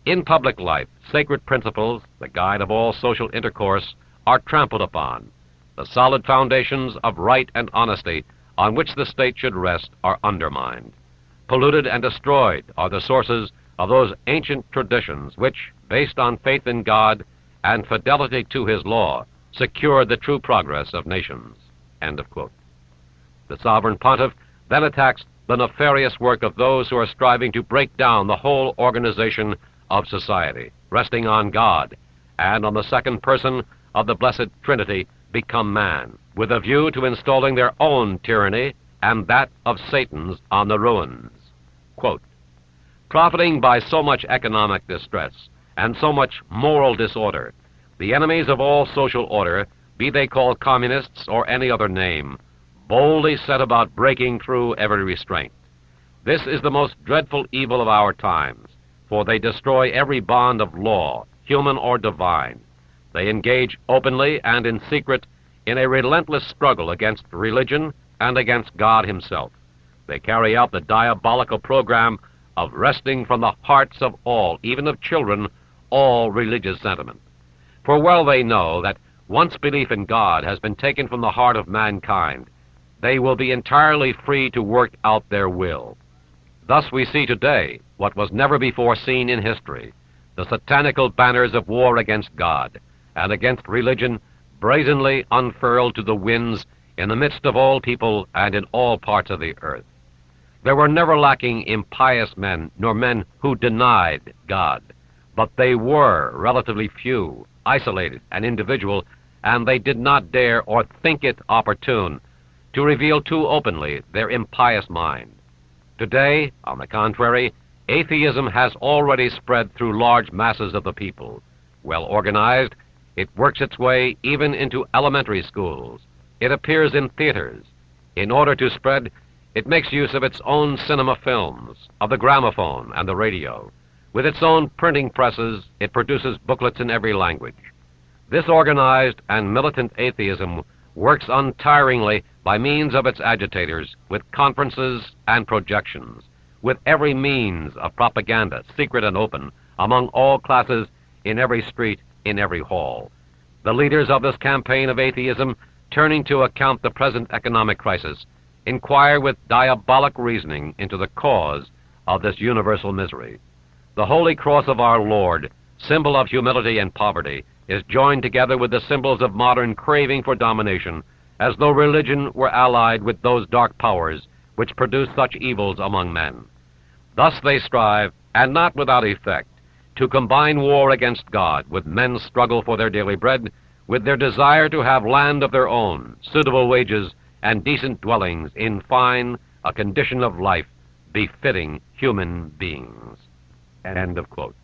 In public life, sacred principles, the guide of all social intercourse, are trampled upon. The solid foundations of right and honesty on which the state should rest are undermined. Polluted and destroyed are the sources of those ancient traditions which, based on faith in God and fidelity to his law, secured the true progress of nations." End of quote. The sovereign pontiff then attacks the nefarious work of those who are striving to break down the whole organization of society, resting on God and on the second person of the Blessed Trinity become man, with a view to installing their own tyranny and that of Satan's on the ruins. Quote, "Profiting by so much economic distress and so much moral disorder, the enemies of all social order, be they called communists or any other name, boldly set about breaking through every restraint. This is the most dreadful evil of our times, for they destroy every bond of law, human or divine. They engage openly and in secret in a relentless struggle against religion and against God himself. They carry out the diabolical program of wresting from the hearts of all, even of children, all religious sentiment. For well they know that once belief in God has been taken from the heart of mankind, they will be entirely free to work out their will. Thus we see today what was never before seen in history, the satanical banners of war against God and against religion brazenly unfurled to the winds in the midst of all people and in all parts of the earth. There were never lacking impious men, nor men who denied God, but they were relatively few, isolated and individual, and they did not dare or think it opportune to reveal too openly their impious mind. Today, on the contrary, atheism has already spread through large masses of the people. Well organized, it works its way even into elementary schools. It appears in theaters. In order to spread, it makes use of its own cinema films, of the gramophone and the radio. With its own printing presses, it produces booklets in every language. This organized and militant atheism works untiringly by means of its agitators, with conferences and projections, with every means of propaganda, secret and open, among all classes, in every street, in every hall. The leaders of this campaign of atheism, turning to account the present economic crisis, inquire with diabolic reasoning into the cause of this universal misery. The holy cross of our Lord, symbol of humility and poverty, is joined together with the symbols of modern craving for domination, as though religion were allied with those dark powers which produce such evils among men. Thus they strive, and not without effect, to combine war against God with men's struggle for their daily bread, with their desire to have land of their own, suitable wages, and decent dwellings, in fine, a condition of life befitting human beings." End of quote.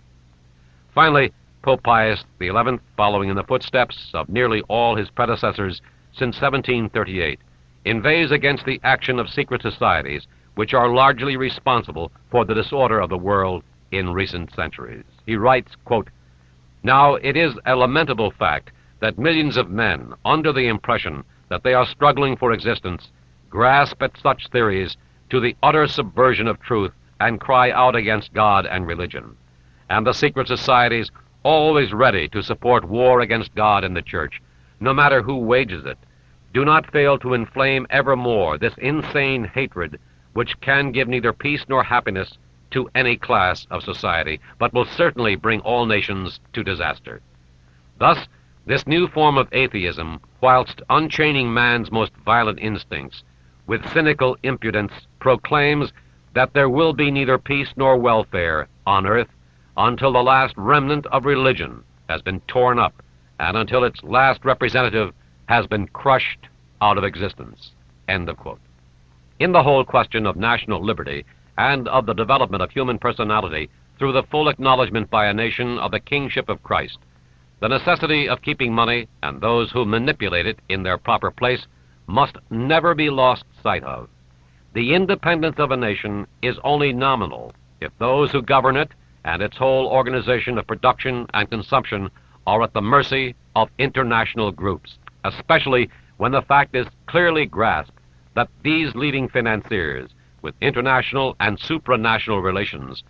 Finally, Pope Pius XI, following in the footsteps of nearly all his predecessors since 1738, inveighs against the action of secret societies which are largely responsible for the disorder of the world in recent centuries. He writes, quote, "Now it is a lamentable fact that millions of men, under the impression that they are struggling for existence, grasp at such theories to the utter subversion of truth and cry out against God and religion. And the secret societies, always ready to support war against God and the Church, no matter who wages it, do not fail to inflame ever more this insane hatred which can give neither peace nor happiness to any class of society, but will certainly bring all nations to disaster. Thus, this new form of atheism, whilst unchaining man's most violent instincts, with cynical impudence proclaims that there will be neither peace nor welfare on earth until the last remnant of religion has been torn up and until its last representative has been crushed out of existence." End of quote. In the whole question of national liberty and of the development of human personality through the full acknowledgement by a nation of the kingship of Christ, the necessity of keeping money and those who manipulate it in their proper place must never be lost sight of. The independence of a nation is only nominal if those who govern it and its whole organization of production and consumption are at the mercy of international groups, especially when the fact is clearly grasped that these leading financiers, with international and supranational relations,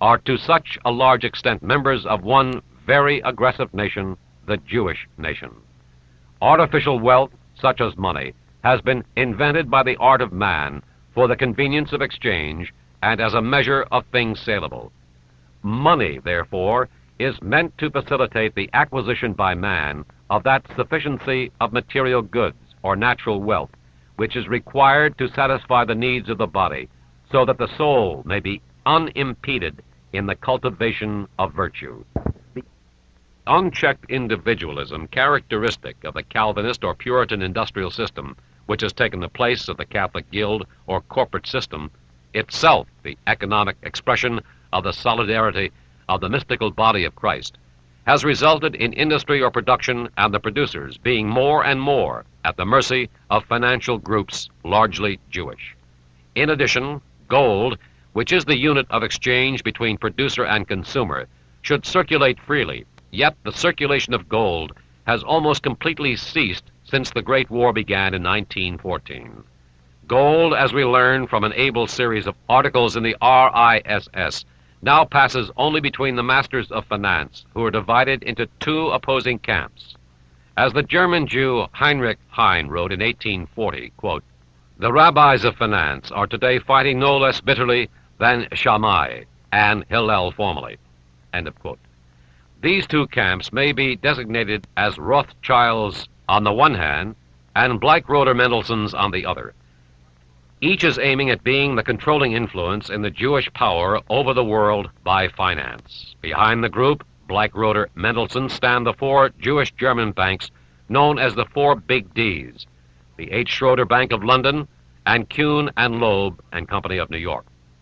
are to such a large extent members of one very aggressive nation, the Jewish nation. Artificial wealth, such as money, has been invented by the art of man for the convenience of exchange and as a measure of things saleable. Money, therefore, is meant to facilitate the acquisition by man of that sufficiency of material goods or natural wealth which is required to satisfy the needs of the body, so that the soul may be unimpeded in the cultivation of virtue. The unchecked individualism characteristic of the Calvinist or Puritan industrial system, which has taken the place of the Catholic guild or corporate system, itself the economic expression of the solidarity of the mystical body of Christ, has resulted in industry or production and the producers being more and more at the mercy of financial groups largely Jewish. In addition, gold, which is the unit of exchange between producer and consumer, should circulate freely, yet the circulation of gold has almost completely ceased since the Great War began in 1914. Gold, as we learn from an able series of articles in the RISS, now passes only between the masters of finance, who are divided into two opposing camps. As the German Jew Heinrich Heine wrote in 1840, quote, "The rabbis of finance are today fighting no less bitterly than Shammai and Hillel formerly." End of quote. These two camps may be designated as Rothschilds on the one hand and Bleichroder Mendelssohns on the other. Each is aiming at being the controlling influence in the Jewish power over the world by finance. Behind the group, Bleichroder Mendelssohn, stand the four Jewish German banks known as the four Big Ds, the H. Schroeder Bank of London, and Kuhn and Loeb and Company of New York.